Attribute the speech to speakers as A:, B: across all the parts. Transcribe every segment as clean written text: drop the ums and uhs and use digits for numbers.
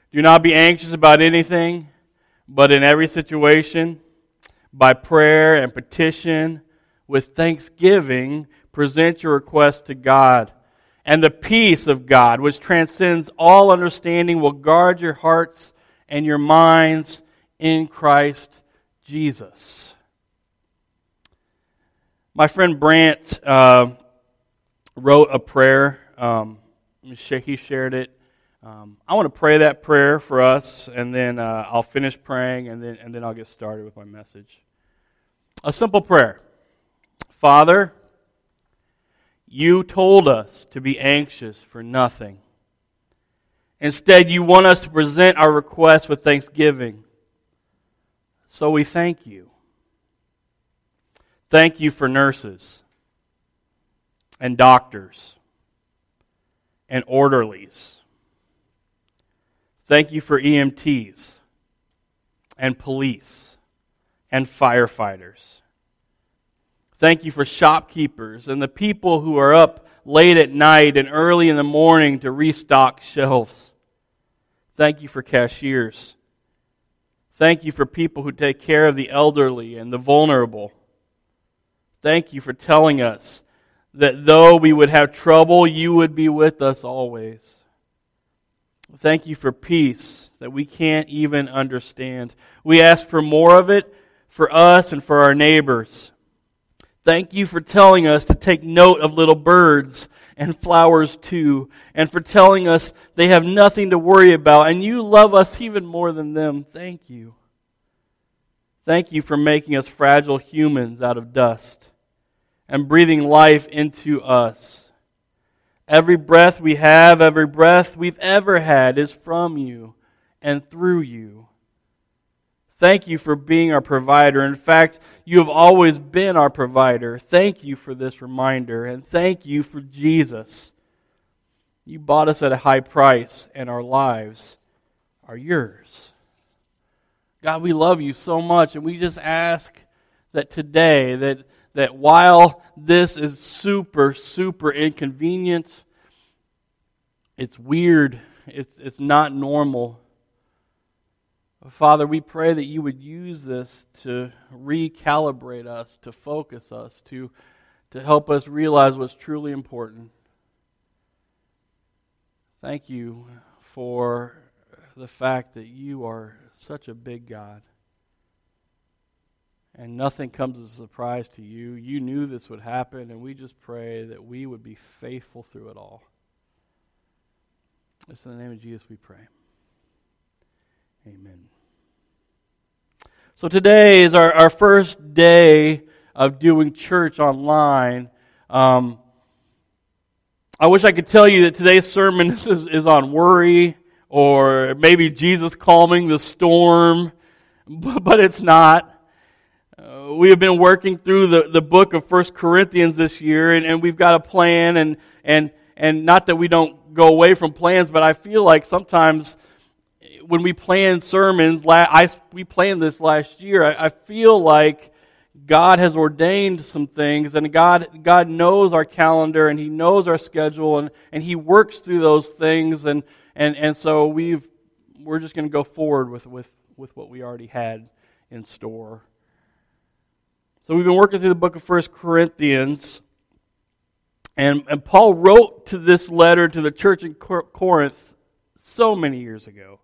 A: Do not be anxious about anything, but in every situation, by prayer and petition, with thanksgiving, present your requests to God. And the peace of God, which transcends all understanding, will guard your hearts and your minds in Christ Jesus. My friend Brant wrote a prayer. He shared it. I want to pray that prayer for us, and then I'll finish praying, and then I'll get started with my message. A simple prayer. Father, you told us to be anxious for nothing. Instead, you want us to present our requests with thanksgiving. So we thank you. Thank you for nurses and doctors and orderlies. Thank you for EMTs and police and firefighters. Thank you for shopkeepers and the people who are up late at night and early in the morning to restock shelves. Thank you for cashiers. Thank you for people who take care of the elderly and the vulnerable. Thank you for telling us that though we would have trouble, you would be with us always. Thank you for peace that we can't even understand. We ask for more of it for us and for our neighbors. Thank you for telling us to take note of little birds and flowers too, and for telling us they have nothing to worry about, and you love us even more than them. Thank you. Thank you for making us fragile humans out of dust and breathing life into us. Every breath we have, every breath we've ever had is from you and through you. Thank you for being our provider. In fact, you have always been our provider. Thank you for this reminder, and thank you for Jesus. You bought us at a high price, and our lives are yours. God, we love you so much, and we just ask that today, that while this is super, super inconvenient, it's weird, it's not normal, Father, we pray that you would use this to recalibrate us, to focus us, to help us realize what's truly important. Thank you for the fact that you are such a big God. And nothing comes as a surprise to you. You knew this would happen, and we just pray that we would be faithful through it all. It's in the name of Jesus we pray. Amen. So today is our first day of doing church online. I wish I could tell you that today's sermon is on worry or maybe Jesus calming the storm, but it's not. We have been working through the book of 1 Corinthians this year, and we've got a plan, and not that we don't go away from plans, but I feel like sometimes when we plan sermons, we planned this last year, I feel like God has ordained some things, and God knows our calendar, and He knows our schedule, and He works through those things, and so we're just going to go forward with what we already had in store. So we've been working through the book of 1 Corinthians, and Paul wrote to this letter to the church in Corinth so many years ago.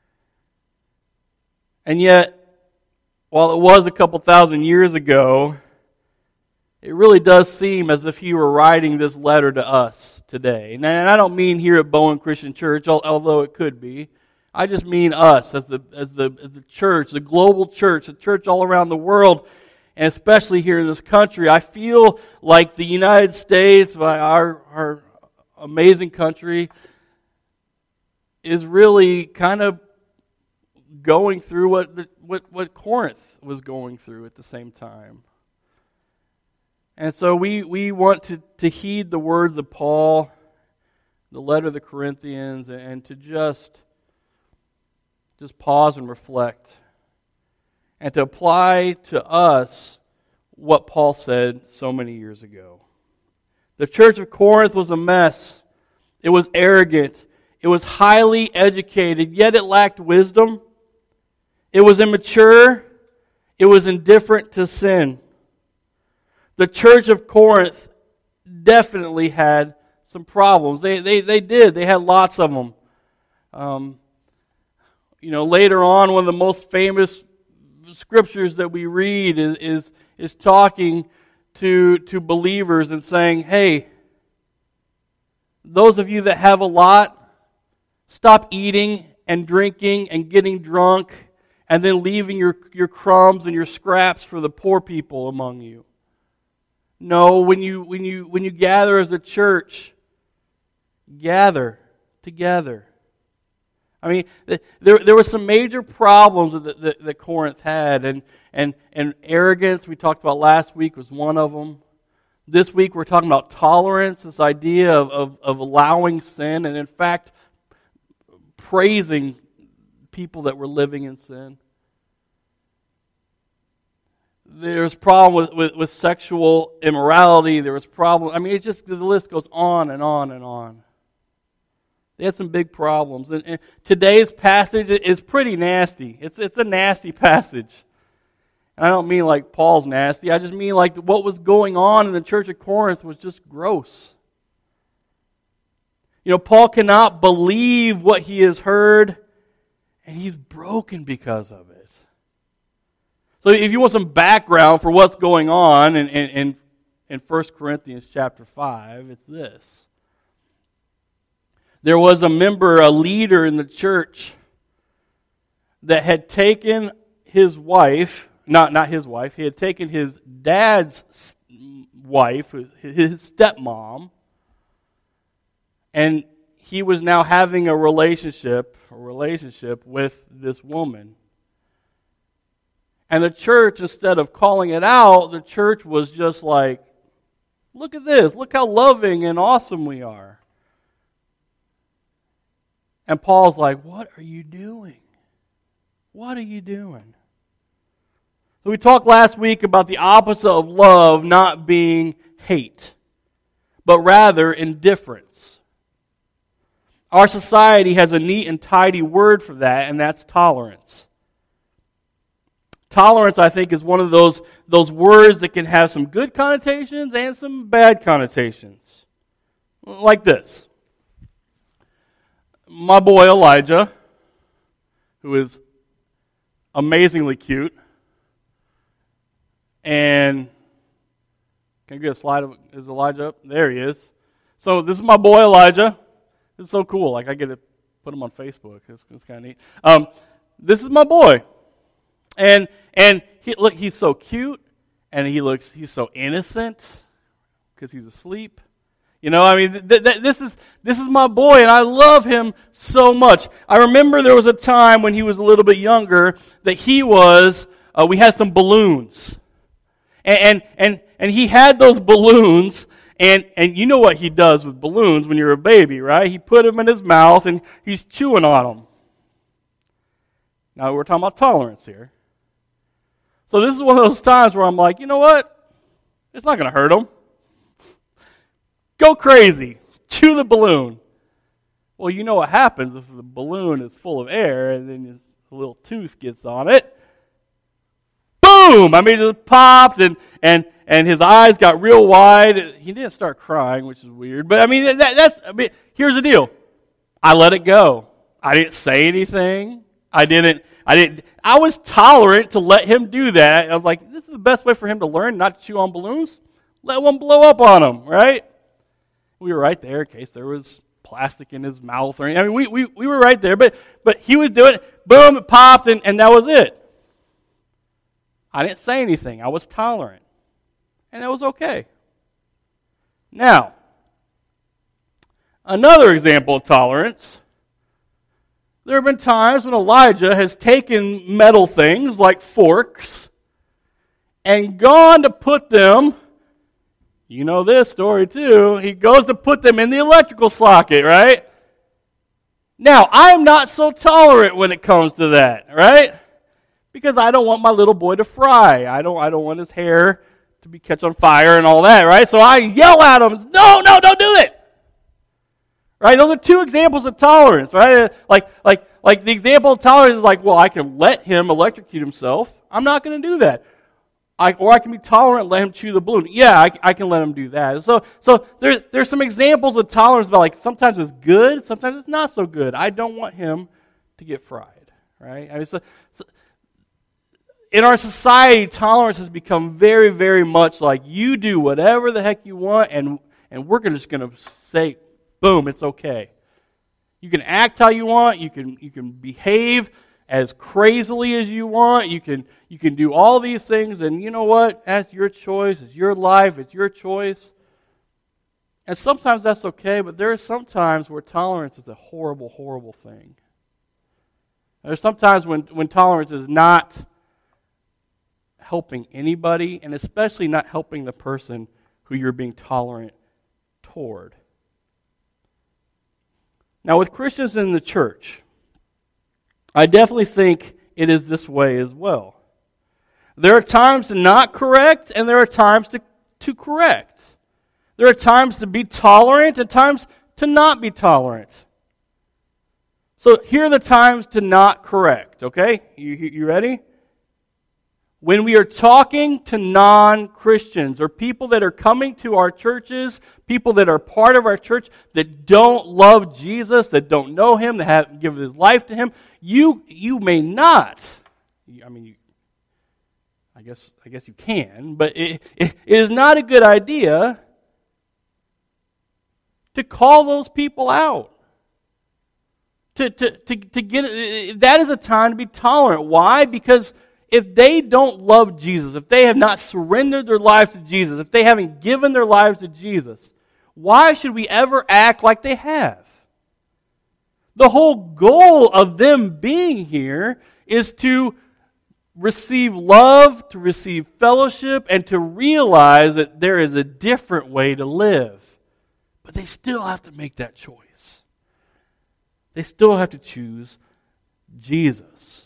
A: And yet, while it was a couple thousand years ago, it really does seem as if he were writing this letter to us today. And I don't mean here at Bowen Christian Church, although it could be. I just mean us as the church, the global church, the church all around the world, and especially here in this country. I feel like the United States, our amazing country, is really kind of going through what Corinth was going through at the same time. And so we want to heed the words of Paul, the letter of the Corinthians, and to just pause and reflect, and to apply to us what Paul said so many years ago. The church of Corinth was a mess. It was arrogant. It was highly educated, yet it lacked wisdom. It was immature. It was indifferent to sin. The church of Corinth definitely had some problems. They did. They had lots of them. Later on, one of the most famous scriptures that we read is talking to believers and saying, hey, those of you that have a lot, stop eating and drinking and getting drunk and then leaving your crumbs and your scraps for the poor people among you. No, when you gather as a church, gather together. I mean, there were some major problems that Corinth had, and arrogance, we talked about last week, was one of them. This week we're talking about tolerance, this idea of allowing sin, and in fact, praising people that were living in sin. There's problem with sexual immorality. There was problem. I mean, the list goes on and on and on. They had some big problems. And today's passage is pretty nasty. It's a nasty passage. And I don't mean like Paul's nasty. I just mean like what was going on in the church of Corinth was just gross. Paul cannot believe what he has heard, and he's broken because of it. So if you want some background for what's going on in 1 Corinthians chapter 5, it's this. There was a leader in the church that had taken his wife, not his wife, he had taken his dad's wife, his stepmom, and he was now having a relationship with this woman. And the church, instead of calling it out, the church was just like, look at this, look how loving and awesome we are. And Paul's like, what are you doing? What are you doing? So we talked last week about the opposite of love not being hate, but rather indifference. Our society has a neat and tidy word for that, and that's tolerance. Tolerance, I think, is one of those words that can have some good connotations and some bad connotations. Like this. My boy Elijah, who is amazingly cute, and can I get a slide of, is Elijah up? There he is. So this is my boy Elijah. It's so cool. Like I get to put him on Facebook. It's kind of neat. This is my boy, and he's so cute, and he's so innocent because he's asleep. This is my boy, and I love him so much. I remember there was a time when he was a little bit younger that we had some balloons, and he had those balloons. And you know what he does with balloons when you're a baby, right? He put them in his mouth and he's chewing on them. Now we're talking about tolerance here. So this is one of those times where I'm like, you know what? It's not going to hurt him. Go crazy. Chew the balloon. Well, you know what happens if the balloon is full of air and then a little tooth gets on it. Boom! I mean, it just popped and his eyes got real wide. He didn't start crying, which is weird. But I mean, here's the deal. I let it go. I didn't say anything. I was tolerant to let him do that. I was like, this is the best way for him to learn not to chew on balloons. Let one blow up on him, right? We were right there in case there was plastic in his mouth or anything. I mean, we were right there, but he was doing it. Boom, it popped, and that was it. I didn't say anything. I was tolerant. And that was okay. Now, another example of tolerance. There have been times when Elijah has taken metal things like forks and gone to put them, you know this story too, he goes to put them in the electrical socket, right? Now, I am not so tolerant when it comes to that, right? Because I don't want my little boy to fry. I don't want his hair to be catch on fire and all that, right? So I yell at him, no, don't do it. Right? Those are two examples of tolerance, right? Like the example of tolerance is like, well, I can let him electrocute himself. I'm not going to do that. Or I can be tolerant and let him chew the balloon. Yeah, I can let him do that. So there's some examples of tolerance about like sometimes it's good, sometimes it's not so good. I don't want him to get fried, right? I mean, so in our society, tolerance has become very, very much like you do whatever the heck you want, and we're just going to say, boom, it's okay. You can act how you want. You can behave as crazily as you want. You can do all these things, and you know what? That's your choice. It's your life. It's your choice. And sometimes that's okay, but there are some times where tolerance is a horrible, horrible thing. There's sometimes when tolerance is not helping anybody, and especially not helping the person who you're being tolerant toward. Now, with Christians in the church, I definitely think it is this way as well. There are times to not correct, and there are times to correct. There are times to be tolerant and times to not be tolerant. So here are the times to not correct, okay? You ready? When we are talking to non-Christians or people that are coming to our churches, people that are part of our church that don't love Jesus, that don't know Him, that haven't given His life to Him, you may not. I mean, I guess you can, but it is not a good idea to call those people out. To get that is a time to be tolerant. Why? Because if they don't love Jesus, if they have not surrendered their lives to Jesus, if they haven't given their lives to Jesus, why should we ever act like they have? The whole goal of them being here is to receive love, to receive fellowship, and to realize that there is a different way to live. But they still have to make that choice. They still have to choose Jesus.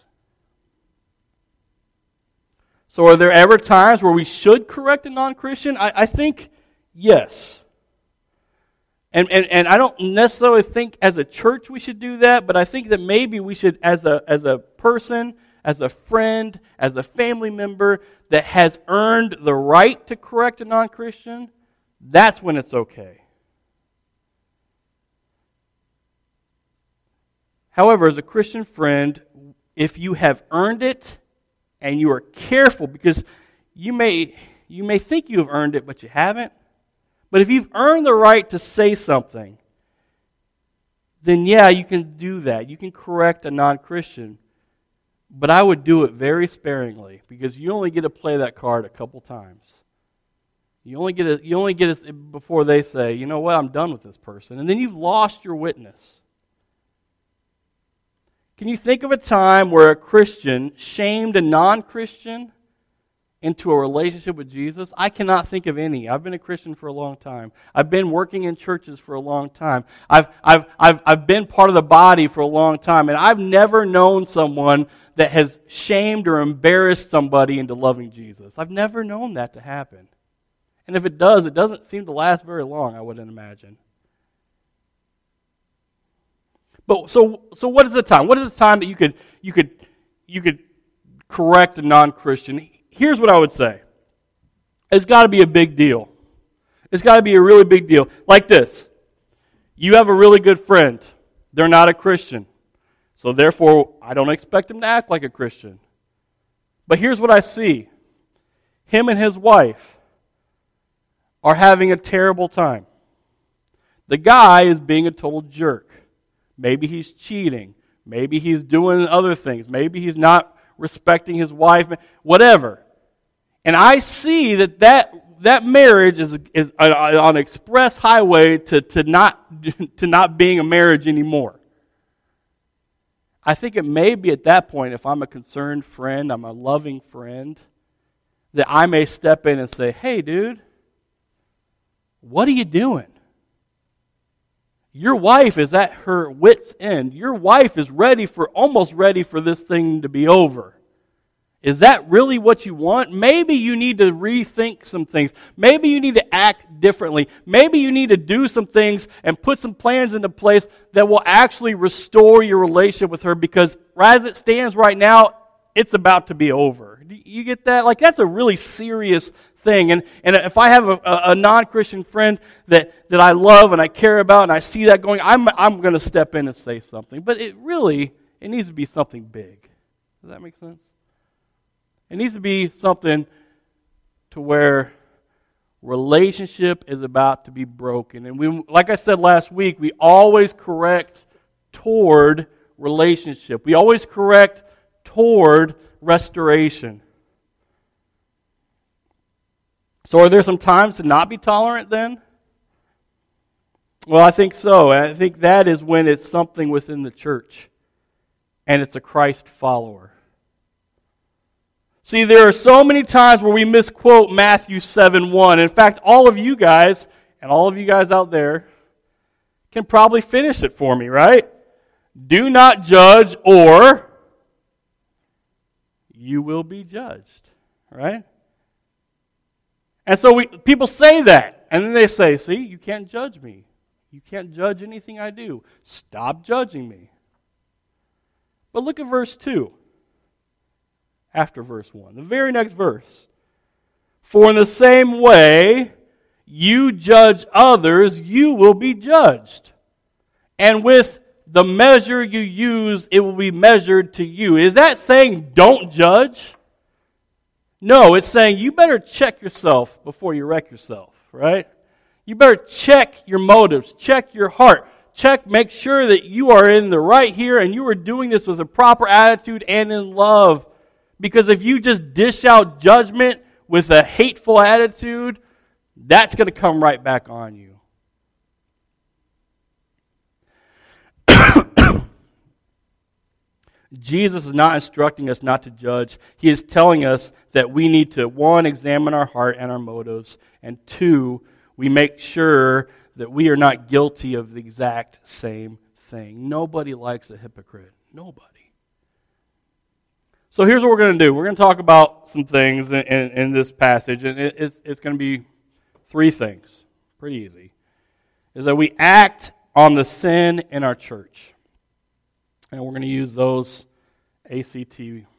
A: So are there ever times where we should correct a non-Christian? I think yes. And I don't necessarily think as a church we should do that, but I think that maybe we should, as a person, as a friend, as a family member that has earned the right to correct a non-Christian, that's when it's okay. However, as a Christian friend, if you have earned it, and you are careful, because you may think you have earned it, but you haven't. But if you've earned the right to say something, then yeah, you can do that. You can correct a non-Christian. But I would do it very sparingly, because you only get to play that card a couple times. You only get it before they say, you know what, I'm done with this person. And then you've lost your witness. Can you think of a time where a Christian shamed a non-Christian into a relationship with Jesus? I cannot think of any. I've been a Christian for a long time. I've been working in churches for a long time. I've been part of the body for a long time, and I've never known someone that has shamed or embarrassed somebody into loving Jesus. I've never known that to happen. And if it does, it doesn't seem to last very long, I wouldn't imagine. But so what is the time? What is the time that you could correct a non-Christian? Here's what I would say. It's got to be a big deal. It's got to be a really big deal. Like this. You have a really good friend. They're not a Christian. So therefore, I don't expect them to act like a Christian. But here's what I see. Him and his wife are having a terrible time. The guy is being a total jerk. Maybe he's cheating. Maybe he's doing other things. Maybe he's not respecting his wife. Whatever. And I see that marriage is on express highway to not being a marriage anymore. I think it may be at that point, if I'm a concerned friend, I'm a loving friend, that I may step in and say, hey, dude, what are you doing? Your wife is at her wit's end. Your wife is almost ready for this thing to be over. Is that really what you want? Maybe you need to rethink some things. Maybe you need to act differently. Maybe you need to do some things and put some plans into place that will actually restore your relationship with her, because as it stands right now, it's about to be over. You get that? Like, that's a really serious thing. And if I have a non-Christian friend that I love and I care about and I see that going, I'm going to step in and say something. But it needs to be something big. Does that make sense? It needs to be something to where relationship is about to be broken. And we, like I said last week, we always correct toward relationship. We always correct toward restoration. So are there some times to not be tolerant then? Well, I think so. I think that is when it's something within the church and it's a Christ follower. See, there are so many times where we misquote Matthew 7:1. In fact, all of you guys, and all of you guys out there, can probably finish it for me, right? Do not judge, or you will be judged, right? And so people say that, and then they say, see, you can't judge me. You can't judge anything I do. Stop judging me. But look at verse 2. After verse 1. The very next verse. For in the same way you judge others, you will be judged. And with the measure you use, it will be measured to you. Is that saying don't judge? No, it's saying you better check yourself before you wreck yourself, right? You better check your motives, check your heart, make sure that you are in the right here and you are doing this with a proper attitude and in love. Because if you just dish out judgment with a hateful attitude, that's going to come right back on you. Jesus is not instructing us not to judge. He is telling us that we need to, 1, examine our heart and our motives, and 2, we make sure that we are not guilty of the exact same thing. Nobody likes a hypocrite. Nobody. So here's what we're going to do. We're going to talk about some things in this passage, and it's going to be 3 things. Pretty easy. Is that we act on the sin in our church. And we're going to use those ACT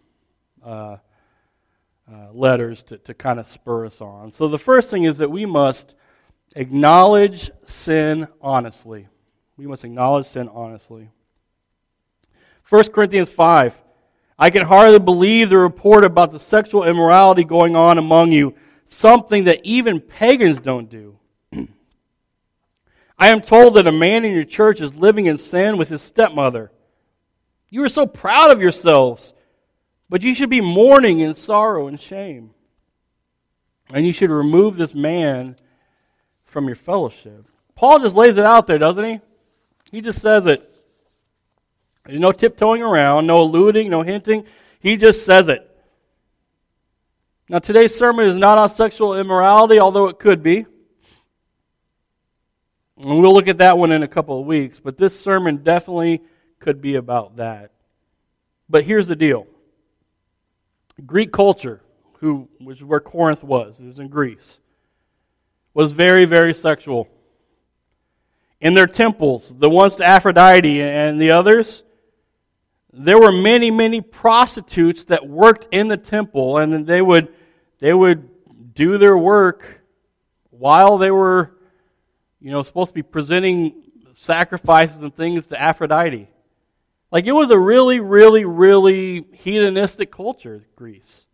A: letters to kind of spur us on. So the first thing is that we must acknowledge sin honestly. We must acknowledge sin honestly. 1 Corinthians 5. I can hardly believe the report about the sexual immorality going on among you, something that even pagans don't do. I am told that a man in your church is living in sin with his stepmother. You are so proud of yourselves, but you should be mourning in sorrow and shame. And you should remove this man from your fellowship. Paul just lays it out there, doesn't he? He just says it. There's no tiptoeing around, no alluding, no hinting. He just says it. Now, today's sermon is not on sexual immorality, although it could be. And we'll look at that one in a couple of weeks. But this sermon definitely could be about that. But here's the deal. Greek culture, which is where Corinth was, is in Greece, was very, very sexual. In their temples, the ones to Aphrodite and the others, there were many, many prostitutes that worked in the temple, and they would do their work while they were, supposed to be presenting sacrifices and things to Aphrodite. Like, it was a really, really, really hedonistic culture, Greece.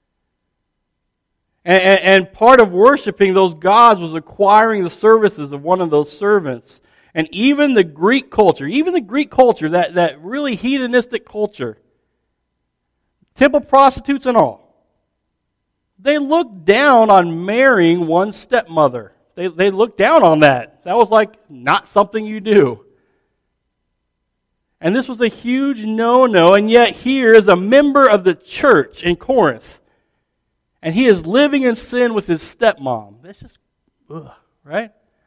A: And part of worshiping those gods was acquiring the services of one of those servants. And even the Greek culture, that really hedonistic culture, temple prostitutes and all, they looked down on marrying one's stepmother. They looked down on that. That was like not something you do. And this was a huge no-no, and yet here is a member of the church in Corinth, and he is living in sin with his stepmom. That's just, right?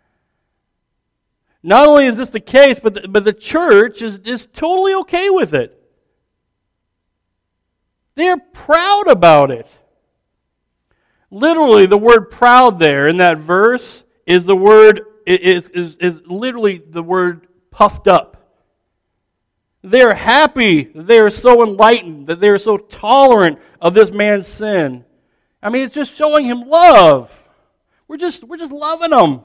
A: Not only is this the case, but the church is totally okay with it. They're proud about it. Literally, the word proud there in that verse is the word is literally the word puffed up. They're happy that they are so enlightened, that they are so tolerant of this man's sin. I mean, it's just showing him love. We're just loving him.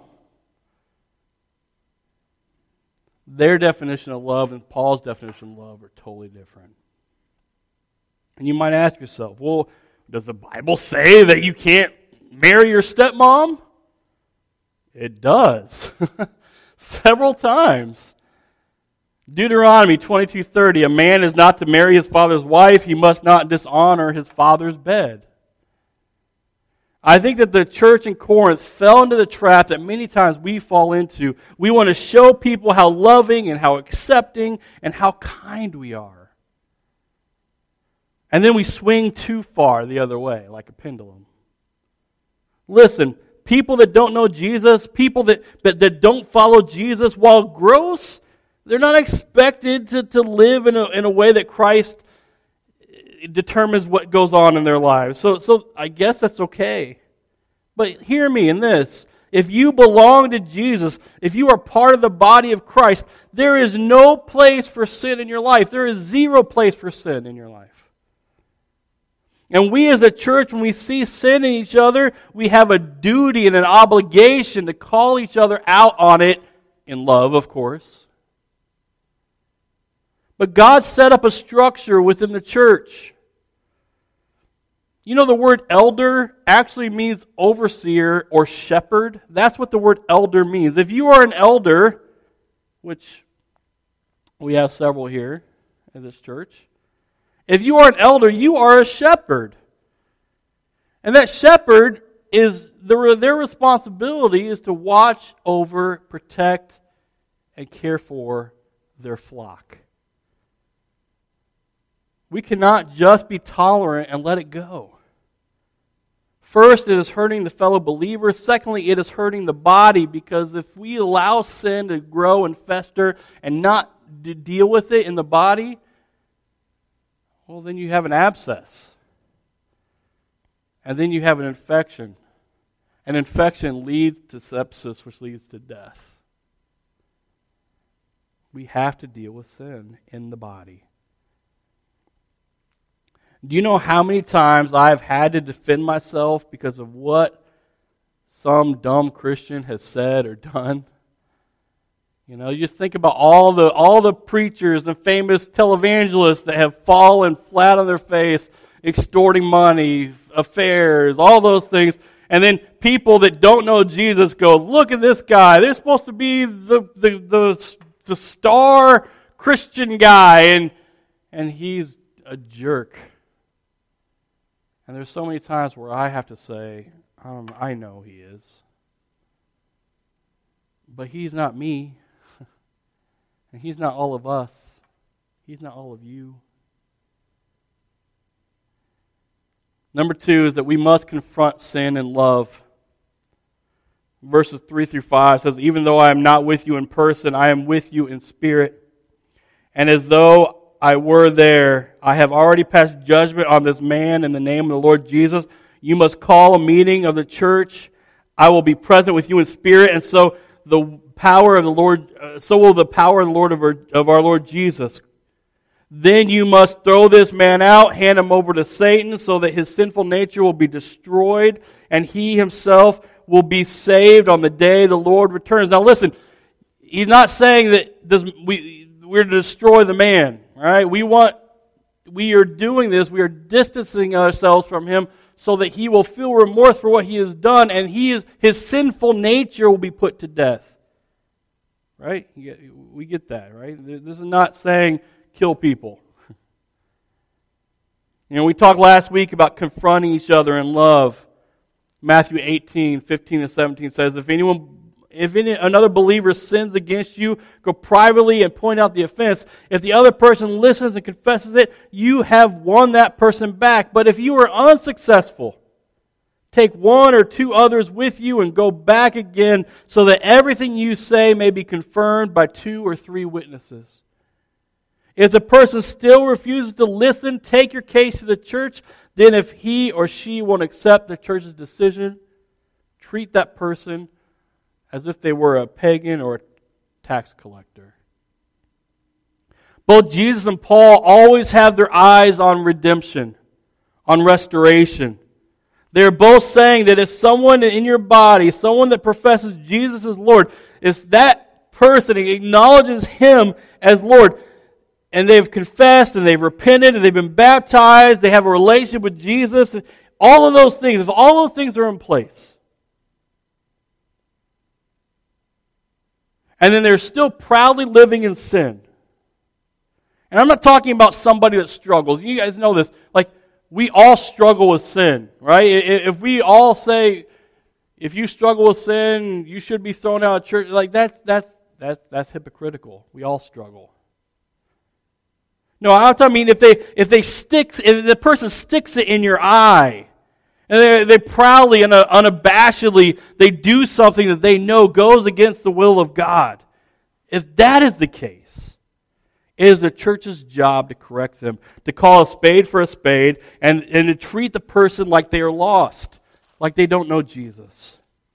A: Their definition of love and Paul's definition of love are totally different. And you might ask yourself, well, does the Bible say that you can't marry your stepmom? It does. Several times. Deuteronomy 22:30, a man is not to marry his father's wife, he must not dishonor his father's bed. I think that the church in Corinth fell into the trap that many times we fall into. We want to show people how loving and how accepting and how kind we are. And then we swing too far the other way, like a pendulum. Listen, people that don't know Jesus, people that don't follow Jesus, while gross, they're not expected to live in a way that Christ determines what goes on in their lives. So I guess that's okay. But hear me in this. If you belong to Jesus, if you are part of the body of Christ, there is no place for sin in your life. There is zero place for sin in your life. And we as a church, when we see sin in each other, we have a duty and an obligation to call each other out on it in love, of course. But God set up a structure within the church. You know, the word elder actually means overseer or shepherd. That's what the word elder means. If you are an elder, which we have several here in this church, if you are an elder, you are a shepherd. And that shepherd is, their responsibility is to watch over, protect, and care for their flock. We cannot just be tolerant and let it go. First, it is hurting the fellow believers. Secondly, it is hurting the body, because if we allow sin to grow and fester and not deal with it in the body, well, then you have an abscess. And then you have an infection. An infection leads to sepsis, which leads to death. We have to deal with sin in the body. Do you know how many times I've had to defend myself because of what some dumb Christian has said or done? You know, you just think about all the preachers and famous televangelists that have fallen flat on their face, extorting money, affairs, all those things. And then people that don't know Jesus go, look at this guy. They're supposed to be the star Christian guy, and he's a jerk. And there's so many times where I have to say, I know he is. But he's not me. And he's not all of us. He's not all of you. Number 2 is that we must confront sin in love. Verses 3 through 5 says, even though I am not with you in person, I am with you in spirit. And as though I were there, I have already passed judgment on this man in the name of the Lord Jesus. You must call a meeting of the church. I will be present with you in spirit, and so the power of the Lord, so will the power of the Lord of our Lord Jesus. Then you must throw this man out, hand him over to Satan, so that his sinful nature will be destroyed, and he himself will be saved on the day the Lord returns. Now listen, he's not saying that we're to destroy the man. All right? We are doing this, we are distancing ourselves from him so that he will feel remorse for what he has done, and his sinful nature will be put to death. Right? We get that, right? This is not saying kill people. You know, we talked last week about confronting each other in love. Matthew 18:15 and 17 says, if another believer sins against you, go privately and point out the offense. If the other person listens and confesses it, you have won that person back. But if you are unsuccessful, take 1 or 2 others with you and go back again, so that everything you say may be confirmed by 2 or 3 witnesses. If the person still refuses to listen, take your case to the church. Then if he or she won't accept the church's decision, treat that person as if they were a pagan or a tax collector. Both Jesus and Paul always have their eyes on redemption, on restoration. They're both saying that if someone in your body, someone that professes Jesus as Lord, if that person acknowledges Him as Lord, and they've confessed and they've repented and they've been baptized, they have a relationship with Jesus, all of those things, if all those things are in place, and then they're still proudly living in sin. And I'm not talking about somebody that struggles. You guys know this. Like, we all struggle with sin, right? If we all say, if you struggle with sin, you should be thrown out of church, like that's hypocritical. We all struggle. No, I'm talking, if the person sticks it in your eye, and they proudly and unabashedly, they do something that they know goes against the will of God. If that is the case, it is the church's job to correct them, to call a spade for a spade, and to treat the person like they are lost, like they don't know Jesus.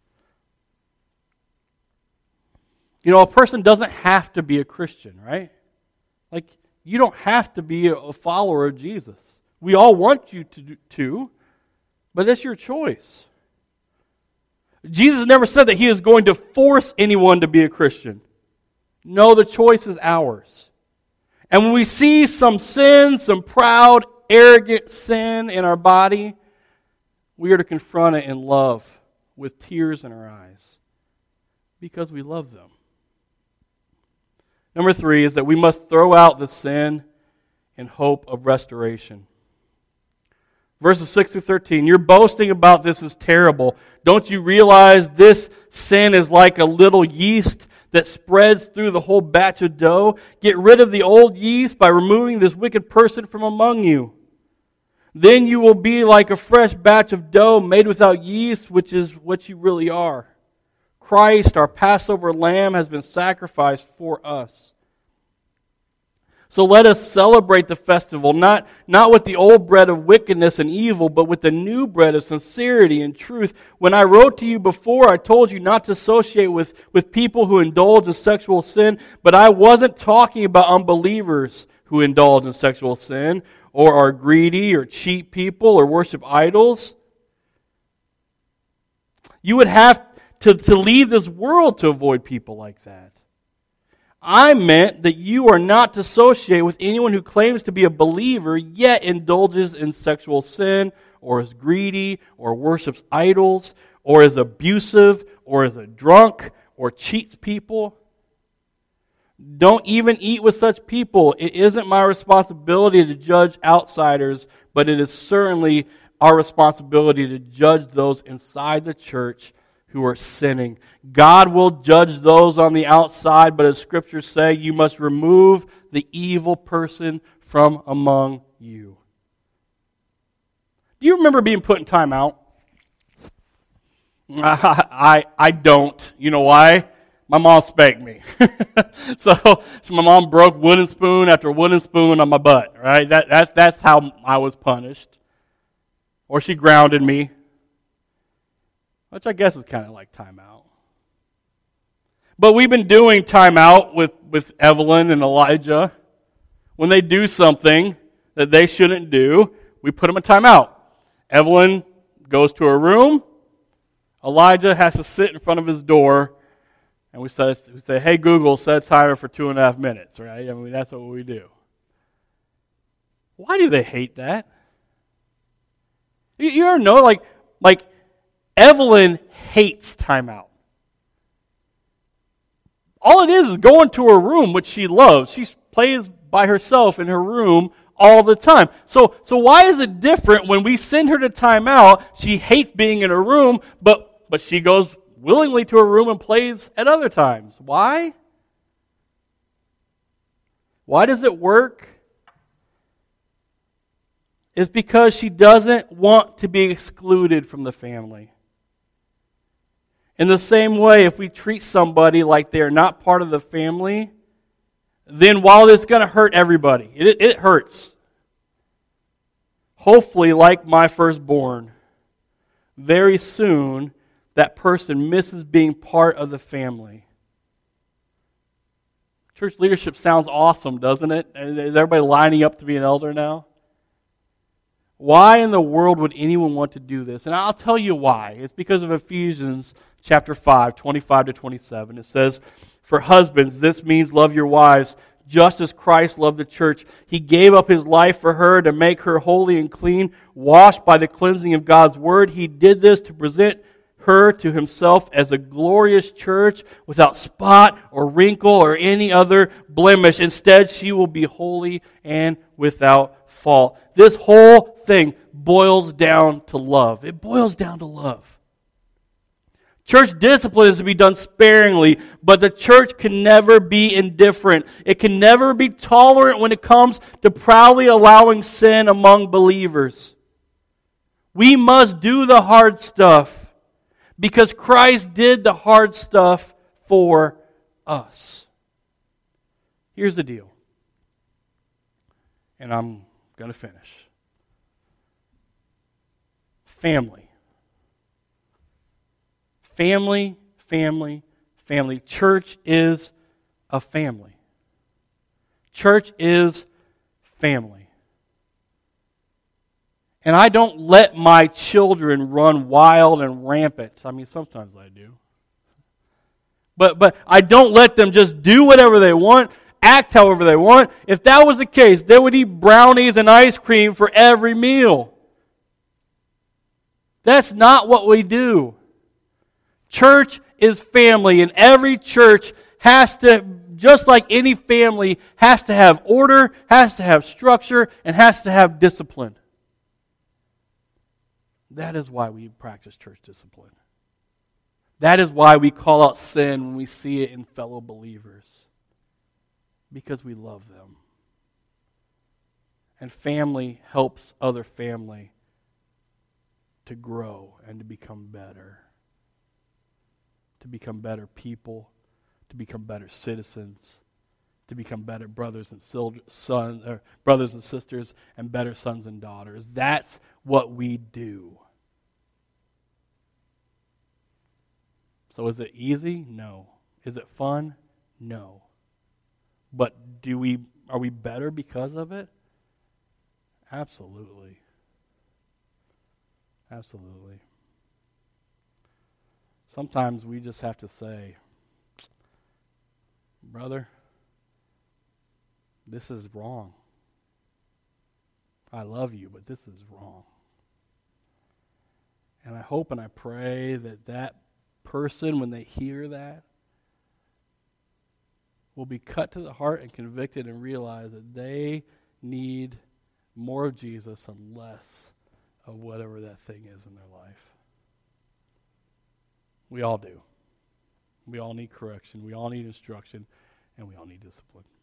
A: You know, a person doesn't have to be a Christian, right? Like, you don't have to be a follower of Jesus. We all want you to, but that's your choice. Jesus never said that He is going to force anyone to be a Christian. No, the choice is ours. And when we see some sin, some proud, arrogant sin in our body, we are to confront it in love, with tears in our eyes, because we love them. Number 3 is that we must throw out the sin in hope of restoration. Verses 6 through 13, your boasting about this is terrible. Don't you realize this sin is like a little yeast that spreads through the whole batch of dough? Get rid of the old yeast by removing this wicked person from among you. Then you will be like a fresh batch of dough made without yeast, which is what you really are. Christ, our Passover lamb, has been sacrificed for us. So let us celebrate the festival, not with the old bread of wickedness and evil, but with the new bread of sincerity and truth. When I wrote to you before, I told you not to associate with people who indulge in sexual sin, but I wasn't talking about unbelievers who indulge in sexual sin, or are greedy, or cheat people, or worship idols. You would have to leave this world to avoid people like that. I meant that you are not to associate with anyone who claims to be a believer yet indulges in sexual sin, or is greedy, or worships idols, or is abusive, or is a drunk, or cheats people. Don't even eat with such people. It isn't my responsibility to judge outsiders, but it is certainly our responsibility to judge those inside the church who are sinning. God will judge those on the outside, but as scriptures say, you must remove the evil person from among you. Do you remember being put in timeout? I don't. You know why? My mom spanked me. so my mom broke wooden spoon after wooden spoon on my butt, right? That's how I was punished. Or she grounded me, which I guess is kind of like timeout. But we've been doing timeout with Evelyn and Elijah. When they do something that they shouldn't do, we put them in timeout. Evelyn goes to her room. Elijah has to sit in front of his door, and we say, hey, Google, set a timer for 2.5 minutes, right? I mean, that's what we do. Why do they hate that? You ever know, like Evelyn hates timeout. All it is going to her room, which she loves. She plays by herself in her room all the time. So why is it different when we send her to timeout? She hates being in her room, but she goes willingly to her room and plays at other times. Why? Why does it work? It's because she doesn't want to be excluded from the family. In the same way, if we treat somebody like they are not part of the family, then while it's going to hurt everybody, it hurts. Hopefully, like my firstborn, very soon that person misses being part of the family. Church leadership sounds awesome, doesn't it? Is everybody lining up to be an elder now? Why in the world would anyone want to do this? And I'll tell you why. It's because of Ephesians chapter 5, 25 to 27. It says, "For husbands, this means love your wives, just as Christ loved the church. He gave up His life for her to make her holy and clean, washed by the cleansing of God's word. He did this to present her to Himself as a glorious church without spot or wrinkle or any other blemish. Instead, she will be holy and without fault." This whole thing boils down to love. It boils down to love. Church discipline is to be done sparingly, but the church can never be indifferent. It can never be tolerant when it comes to proudly allowing sin among believers. We must do the hard stuff because Christ did the hard stuff for us. Here's the deal, and I'm going to finish. Family. Family, family, family. Church is a family. Church is family. And I don't let my children run wild and rampant. I mean, sometimes I do. But I don't let them just do whatever they want, act however they want. If that was the case, they would eat brownies and ice cream for every meal. That's not what we do. Church is family, and every church has to, just like any family, has to have order, has to have structure, and has to have discipline. That is why we practice church discipline. That is why we call out sin when we see it in fellow believers. Because we love them. And family helps other family to grow and to become better. To become better people, to become better citizens, to become better brothers and brothers and sisters, and better sons and daughters. That's what we do. So is it easy? No. Is it fun? No. But are we better because of it? Absolutely. Absolutely. Sometimes we just have to say, brother, this is wrong. I love you, but this is wrong. And I hope and I pray that person, when they hear that, will be cut to the heart and convicted and realize that they need more of Jesus and less of whatever that thing is in their life. We all do. We all need correction. We all need instruction. And we all need discipline.